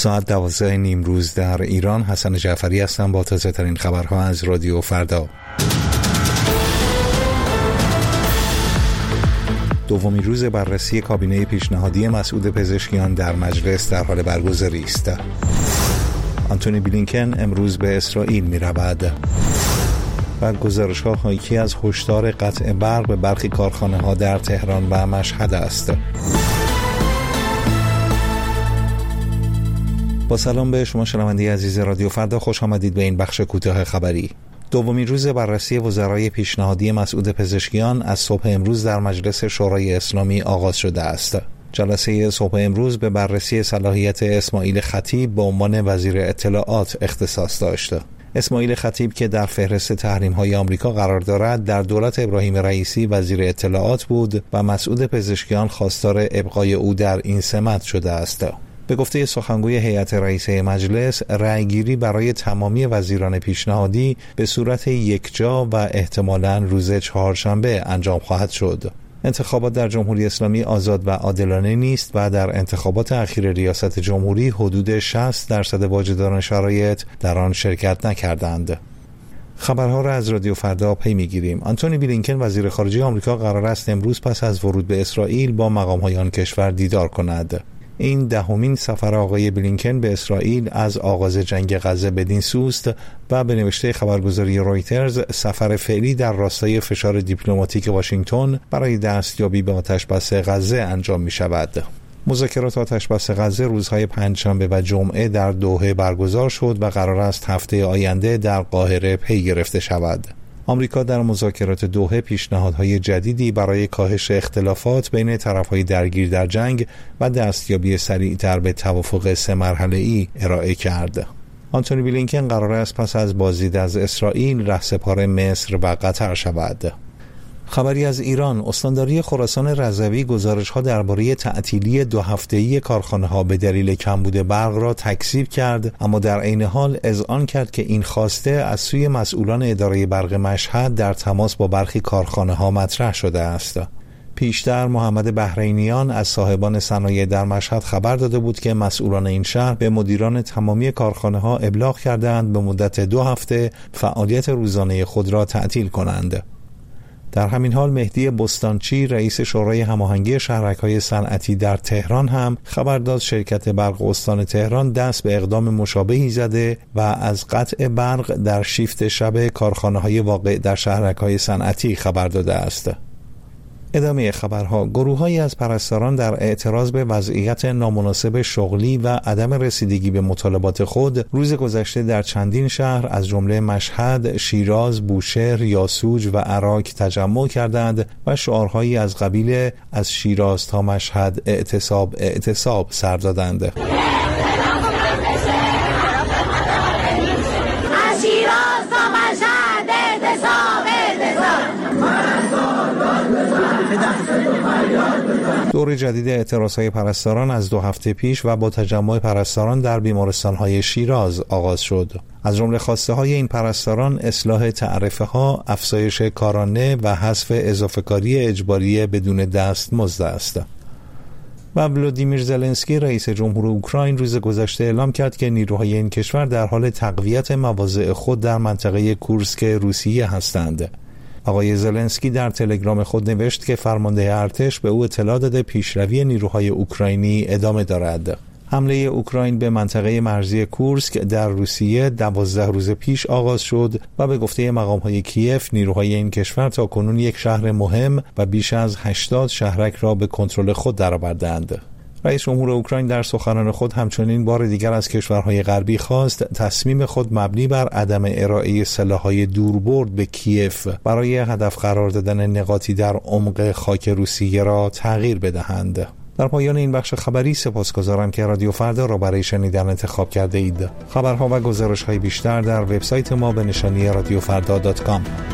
ساعت 12 نیمروز در ایران. حسن جعفری هستم با تازه ترین خبرها از رادیو فردا. دومین روز بررسی کابینه پیشنهادی مسعود پزشکیان در مجلس در حال برگزاری است. آنتونی بلینکن امروز به اسرائیل می رود و گزارش‌ها حاکی از هشدار قطع برق به برخی کارخانه‌ها در تهران و مشهد است. با سلام به شما شنونده عزیز رادیو فردا، خوش آمدید به این بخش کوتاه خبری. دومین روز بررسی وزرای پیشنهادی مسعود پزشکیان از صبح امروز در مجلس شورای اسلامی آغاز شده است. جلسه صبح امروز به بررسی صلاحیت اسماعیل خطیب به عنوان وزیر اطلاعات اختصاص داشت. اسماعیل خطیب که در فهرست تحریم‌های آمریکا قرار دارد، در دولت ابراهیم رئیسی وزیر اطلاعات بود و مسعود پزشکیان خواستار ابقای او در این سمت شده است. به گفته سخنگوی هیئت رئیسه مجلس، رأیگیری برای تمامی وزیران پیشنهادی به صورت یکجا و احتمالاً روز چهارشنبه انجام خواهد شد. انتخابات در جمهوری اسلامی آزاد و عادلانه نیست و در انتخابات اخیر ریاست جمهوری حدود 60% واجدان شرایط در آن شرکت نکردند. خبرها را از رادیو فردا پی می‌گیریم. آنتونی بلینکن وزیر خارجه آمریکا قرار است امروز پس از ورود به اسرائیل با مقام‌های آن کشور دیدار کند. این دهمین سفر آقای بلینکن به اسرائیل از آغاز جنگ غزه بدین سوست و به نوشته خبرگزاری رویترز سفر فعلی در راستای فشار دیپلماتیک واشنگتن برای دستیابی به آتشبس غزه انجام می شود. مذاکرات آتشبس غزه روزهای پنجشنبه و جمعه در دوحه برگزار شد و قرار است هفته آینده در قاهره پی گرفته شود. آمریکا در مذاکرات دوحه پیشنهادهای جدیدی برای کاهش اختلافات بین طرفهای درگیر در جنگ و دستیابی سریعتر به توافق 3 مرحله‌ای ارائه کرد. آنتونی بلینکن قرار است پس از بازدید از اسرائیل رهسپار مصر و قطر شود. خبری از ایران. استانداری خراسان رضوی گزارش‌ها درباره تعطیلی 2 هفته‌ای کارخانه‌ها به دلیل کمبود برق را تکذیب کرد، اما در عین حال اذعان کرد که این خواسته از سوی مسئولان اداره برق مشهد در تماس با برخی کارخانه‌ها مطرح شده است. پیشتر محمد بحرینیان از صاحبان صنایع در مشهد خبر داده بود که مسئولان این شهر به مدیران تمامی کارخانه‌ها ابلاغ کردند به مدت 2 هفته فعالیت روزانه خود را تعطیل کنند. در همین حال مهدی بستانچی رئیس شورای هماهنگی شهرک‌های صنعتی در تهران هم خبر داد شرکت برق استان تهران دست به اقدام مشابهی زده و از قطع برق در شیفت شب کارخانه‌های واقع در شهرک‌های صنعتی خبر داده است. ادامه خبرها. گروه‌هایی از پرستاران در اعتراض به وضعیت نامناسب شغلی و عدم رسیدگی به مطالبات خود روز گذشته در چندین شهر از جمله مشهد، شیراز، بوشهر، یاسوج و عراق تجمع کردند و شعارهایی از قبیل از شیراز تا مشهد اعتصاب اعتصاب سر دادند. دور جدید اعتراضهای پرستاران از 2 هفته پیش و با تجمع پرستاران در بیمارستان‌های شیراز آغاز شد. از جمله خواسته‌های این پرستاران اصلاح تعرفه‌ها، افزایش کارانه و حذف اضافه‌کاری اجباری بدون دستمزد است. و ولادیمیر زلنسکی رئیس جمهور اوکراین روز گذشته اعلام کرد که نیروهای این کشور در حال تقویت مواضع خود در منطقه کورسک روسیه هستند. آقای زلنسکی در تلگرام خود نوشت که فرمانده ارتش به او اطلاع داده پیشروی نیروهای اوکراینی ادامه دارد. حمله اوکراین به منطقه مرزی کورسک در روسیه 12 روز پیش آغاز شد و به گفته مقام‌های کیف نیروهای این کشور تاکنون یک شهر مهم و بیش از 80 شهرک را به کنترل خود درآوردند. رئیس جمهور اوکراین در سخنان خود همچنین بار دیگر از کشورهای غربی خواست تصمیم خود مبنی بر عدم ارائه سلاح‌های دوربرد به کیف برای هدف قرار دادن نقاطی در عمق خاک روسیه را تغییر بدهند. در پایان این بخش خبری سپاسگزارم که رادیو فردا را برای شنیدن انتخاب کرده اید. خبرها و گزارش‌های بیشتر در وبسایت ما به نشانی radiofrda.com.